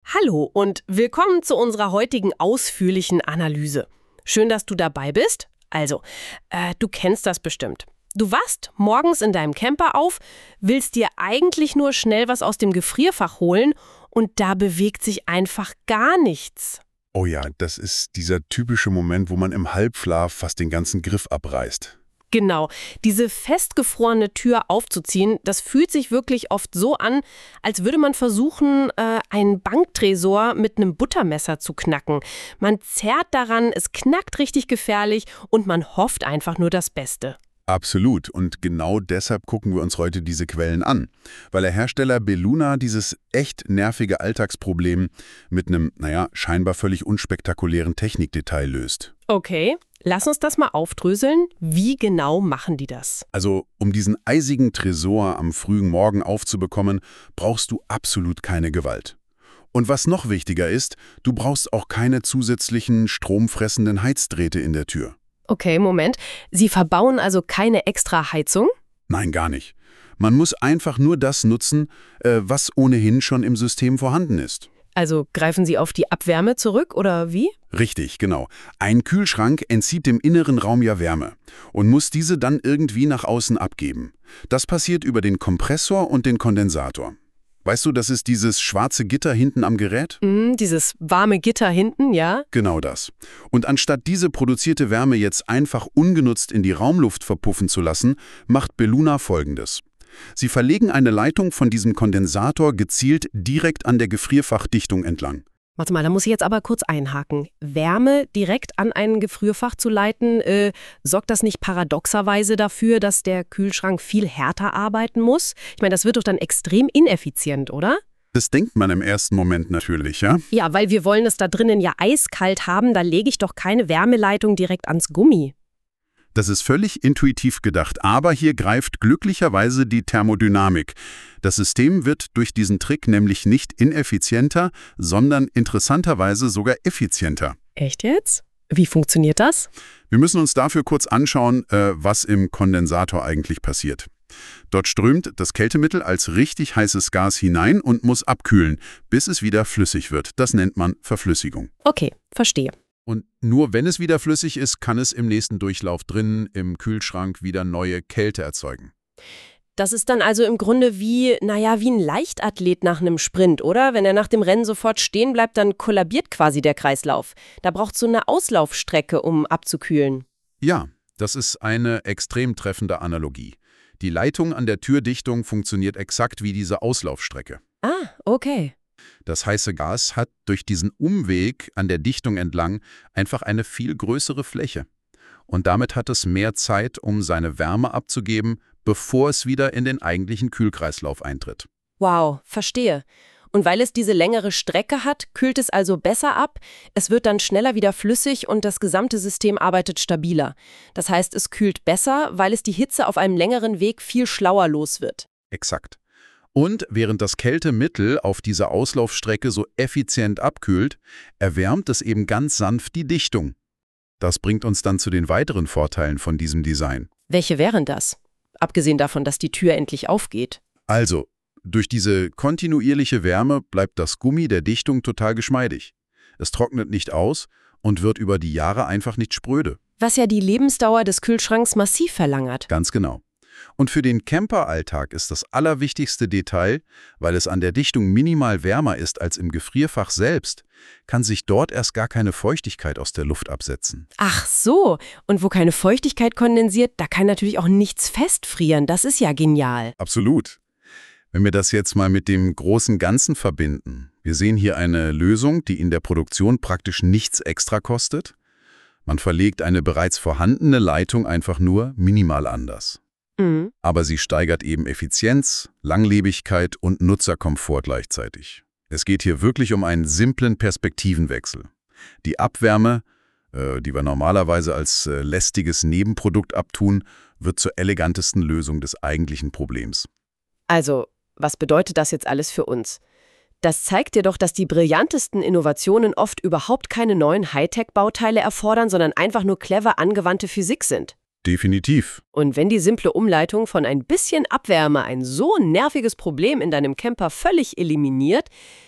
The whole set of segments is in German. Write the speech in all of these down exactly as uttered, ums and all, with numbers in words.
Hallo und willkommen zu unserer heutigen ausführlichen Analyse. Schön, dass du dabei bist. Also, äh, du kennst das bestimmt. Du wachst morgens in deinem Camper auf, willst dir eigentlich nur schnell was aus dem Gefrierfach holen und da bewegt sich einfach gar nichts. Oh ja, das ist dieser typische Moment, wo man im Halbschlaf fast den ganzen Griff abreißt. Genau, diese festgefrorene Tür aufzuziehen, das fühlt sich wirklich oft so an, als würde man versuchen, äh, einen Banktresor mit einem Buttermesser zu knacken. Man zerrt daran, es knackt richtig gefährlich und man hofft einfach nur das Beste. Absolut. Und genau deshalb gucken wir uns heute diese Quellen an. Weil der Hersteller Belluna dieses echt nervige Alltagsproblem mit einem, naja, scheinbar völlig unspektakulären Technikdetail löst. Okay, lass uns das mal aufdröseln. Wie genau machen die das? Also, um diesen eisigen Tresor am frühen Morgen aufzubekommen, brauchst du absolut keine Gewalt. Und was noch wichtiger ist, du brauchst auch keine zusätzlichen stromfressenden Heizdrähte in der Tür. Okay, Moment. Sie verbauen also keine extra Heizung? Nein, gar nicht. Man muss einfach nur das nutzen, äh, was ohnehin schon im System vorhanden ist. Also greifen Sie auf die Abwärme zurück oder wie? Richtig, genau. Ein Kühlschrank entzieht dem inneren Raum ja Wärme und muss diese dann irgendwie nach außen abgeben. Das passiert über den Kompressor und den Kondensator. Weißt du, das ist dieses schwarze Gitter hinten am Gerät? Mm, dieses warme Gitter hinten, ja? Genau das. Und anstatt diese produzierte Wärme jetzt einfach ungenutzt in die Raumluft verpuffen zu lassen, macht Belluna Folgendes. Sie verlegen eine Leitung von diesem Kondensator gezielt direkt an der Gefrierfachdichtung entlang. Warte mal, da muss ich jetzt aber kurz einhaken. Wärme direkt an ein Gefrierfach zu leiten, äh, sorgt das nicht paradoxerweise dafür, dass der Kühlschrank viel härter arbeiten muss? Ich meine, das wird doch dann extrem ineffizient, oder? Das denkt man im ersten Moment natürlich, ja? Ja, weil wir wollen es da drinnen ja eiskalt haben, da lege ich doch keine Wärmeleitung direkt ans Gummi. Das ist völlig intuitiv gedacht, aber hier greift glücklicherweise die Thermodynamik. Das System wird durch diesen Trick nämlich nicht ineffizienter, sondern interessanterweise sogar effizienter. Echt jetzt? Wie funktioniert das? Wir müssen uns dafür kurz anschauen, äh, was im Kondensator eigentlich passiert. Dort strömt das Kältemittel als richtig heißes Gas hinein und muss abkühlen, bis es wieder flüssig wird. Das nennt man Verflüssigung. Okay, verstehe. Und nur wenn es wieder flüssig ist, kann es im nächsten Durchlauf drinnen im Kühlschrank wieder neue Kälte erzeugen. Das ist dann also im Grunde wie, naja, wie ein Leichtathlet nach einem Sprint, oder? Wenn er nach dem Rennen sofort stehen bleibt, dann kollabiert quasi der Kreislauf. Da braucht es so eine Auslaufstrecke, um abzukühlen. Ja, das ist eine extrem treffende Analogie. Die Leitung an der Türdichtung funktioniert exakt wie diese Auslaufstrecke. Ah, okay. Das heiße Gas hat durch diesen Umweg an der Dichtung entlang einfach eine viel größere Fläche. Und damit hat es mehr Zeit, um seine Wärme abzugeben, bevor es wieder in den eigentlichen Kühlkreislauf eintritt. Wow, verstehe. Und weil es diese längere Strecke hat, kühlt es also besser ab, es wird dann schneller wieder flüssig und das gesamte System arbeitet stabiler. Das heißt, es kühlt besser, weil es die Hitze auf einem längeren Weg viel schlauer los wird. Exakt. Und während das Kältemittel auf dieser Auslaufstrecke so effizient abkühlt, erwärmt es eben ganz sanft die Dichtung. Das bringt uns dann zu den weiteren Vorteilen von diesem Design. Welche wären das? Abgesehen davon, dass die Tür endlich aufgeht. Also, durch diese kontinuierliche Wärme bleibt das Gummi der Dichtung total geschmeidig. Es trocknet nicht aus und wird über die Jahre einfach nicht spröde. Was ja die Lebensdauer des Kühlschranks massiv verlängert. Ganz genau. Und für den Camperalltag ist das allerwichtigste Detail, weil es an der Dichtung minimal wärmer ist als im Gefrierfach selbst, kann sich dort erst gar keine Feuchtigkeit aus der Luft absetzen. Ach so, und wo keine Feuchtigkeit kondensiert, da kann natürlich auch nichts festfrieren. Das ist ja genial. Absolut. Wenn wir das jetzt mal mit dem großen Ganzen verbinden. Wir sehen hier eine Lösung, die in der Produktion praktisch nichts extra kostet. Man verlegt eine bereits vorhandene Leitung einfach nur minimal anders. Mhm. Aber sie steigert eben Effizienz, Langlebigkeit und Nutzerkomfort gleichzeitig. Es geht hier wirklich um einen simplen Perspektivenwechsel. Die Abwärme, äh, die wir normalerweise als äh, lästiges Nebenprodukt abtun, wird zur elegantesten Lösung des eigentlichen Problems. Also, was bedeutet das jetzt alles für uns? Das zeigt dir doch, dass die brillantesten Innovationen oft überhaupt keine neuen Hightech-Bauteile erfordern, sondern einfach nur clever angewandte Physik sind. Definitiv. Und wenn die simple Umleitung von ein bisschen Abwärme ein so nerviges Problem in deinem Camper völlig eliminiert,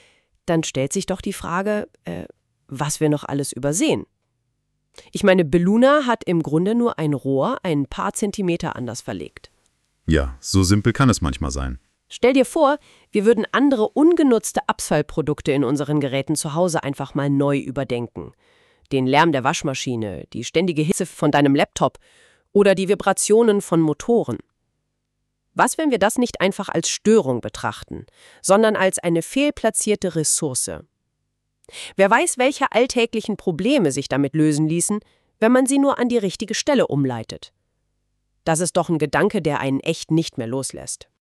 dann stellt sich doch die Frage, äh, was wir noch alles übersehen. Ich meine, Belluna hat im Grunde nur ein Rohr ein paar Zentimeter anders verlegt. Ja, so simpel kann es manchmal sein. Stell dir vor, wir würden andere ungenutzte Abfallprodukte in unseren Geräten zu Hause einfach mal neu überdenken. Den Lärm der Waschmaschine, die ständige Hitze von deinem Laptop oder die Vibrationen von Motoren. Was, wenn wir das nicht einfach als Störung betrachten, sondern als eine fehlplatzierte Ressource? Wer weiß, welche alltäglichen Probleme sich damit lösen ließen, wenn man sie nur an die richtige Stelle umleitet. Das ist doch ein Gedanke, der einen echt nicht mehr loslässt.